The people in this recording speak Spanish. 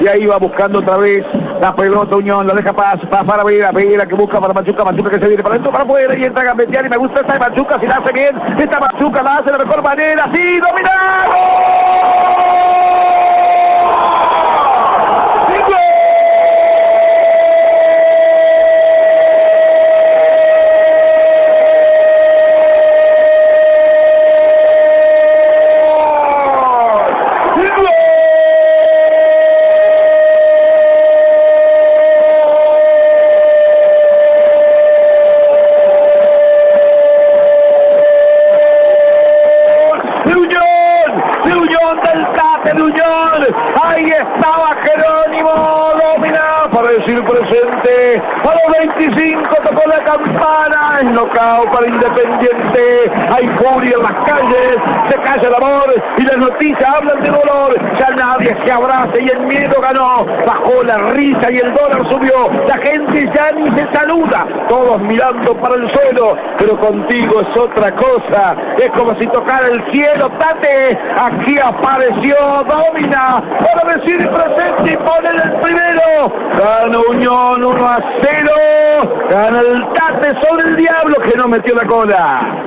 Y ahí va buscando otra vez la pelota Unión, la deja para Vera que busca para Machuca que se viene para dentro, para afuera y entra a gambetear y me gusta esta de Machuca, si la hace bien, esta Machuca la hace de la mejor manera, sí, dominado. De Unión, ahí estaba Jerónimo, dominado para decir presente, a los 25 tocó la campana, es knockout para Independiente, hay furia en las calles, se calla el amor y las noticias hablan de dolor, ya nadie se abraza y el miedo ganó, bajó la risa y el dólar subió, la gente ya ni se saluda, todos mirando para el suelo, pero contigo es otra cosa, es como si tocara el cielo, Tate, aquí apareció, domina, para decir presente y poner el primero, gana Unión 1-0, gana el Tate sobre el Diablo que no metió la cola.